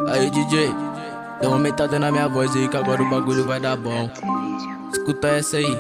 Aí DJ, dá uma aumentada na minha voz aí que agora o bagulho vai dar bom. Escuta essa aí.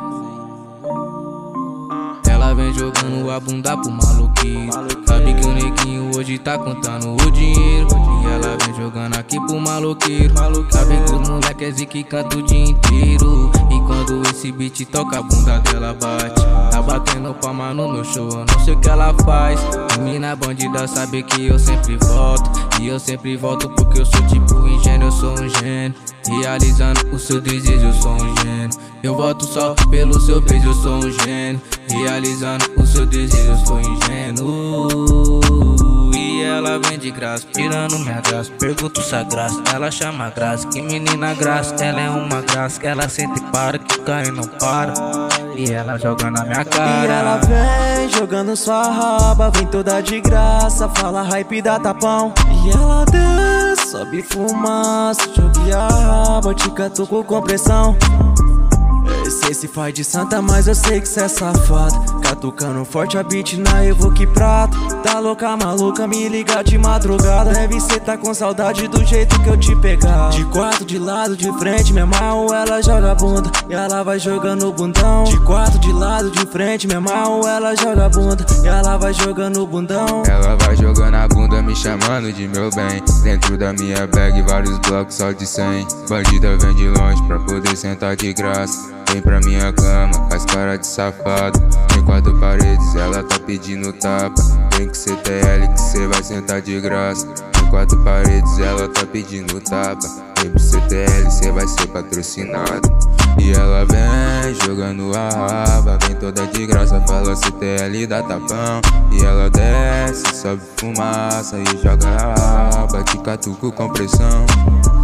Ela vem jogando a bunda pro maluquinho. Sabe que o neguinho hoje tá contando o dinheiro. E ela vem jogando aqui pro maluqueiro. Sabe que os moleque é zica que canta o dia inteiro. E quando esse beat toca, a bunda dela bate. Tá batendo palma no meu show, eu não sei o que ela faz. Mina bandida sabe que eu sempre volto. E eu sempre volto porque eu sou tipo um gênio, eu sou um gênio. Realizando o seu desejo, eu sou um gênio. Eu volto só pelo seu beijo, eu sou um gênio. Realizando o seu desejo, eu sou ingênuo. E ela vem de graça, tirando minha graça. Pergunto se a graça, ela chama graça. Que menina graça, ela é uma graça. Que ela sente e para, que cai e não para. E ela joga na minha cara. E ela vem jogando sua raba, vem toda de graça. Fala hype, dá tapão. E ela desce, sobe fumaça. Jogue a raba, te catuco com pressão. Cê se faz de santa, mas eu sei que cê é safado. Catucando forte a beat na Evoque Prato. Tá louca, maluca, me liga de madrugada. Deve cê tá com saudade do jeito que eu te pegar. De quatro, de lado, de frente, minha mão ela joga a bunda. E ela vai jogando o bundão. De quatro, de lado, de frente, minha mão ela joga a bunda. E ela vai jogando o bundão. Ela vai jogando a bunda me chamando de meu bem. Dentro da minha bag vários blocos só de 100. Bandida vem de longe pra poder sentar de graça. Vem pra minha cama, faz cara de safado. Em quatro paredes, ela tá pedindo tapa. Vem com CTL que cê vai sentar de graça. Em quatro paredes, ela tá pedindo tapa. Vem pro CTL, cê vai ser patrocinado. E ela vem jogando a raba, vem toda de graça. Fala CTL dá tapão. E ela desce, sobe fumaça e joga a raba. Te catuco com pressão.